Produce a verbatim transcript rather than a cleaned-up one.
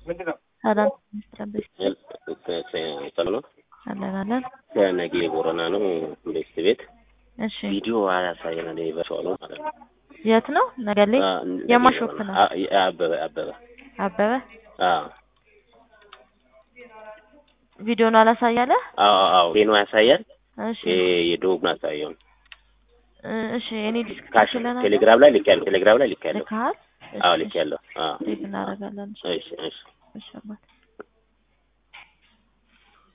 ሰላም ተጠብቅ ሰላም አለናለን ከነገ ቦረና ነው ቤት ቤት እሺ ቪዲዮ አያሳየናል ይበርሻው ነው ማለት ነው የት ነው ነገሌ የማሾፍ ነው አበበ አበበ አበበ አዎ ቪዲዮ ነው አላሳያለ አዎ አዎ ቪዲዮ ያሳያል እሺ የዶግ ማሳየው እሺ እኔ ካሽ ቴሌግራም ላይ ልከያለሁ ቴሌግራም ላይ ልከያለሁ ልካል አዎ ልከያለሁ አዎ እናደርጋለን እሺ እሺ እሺ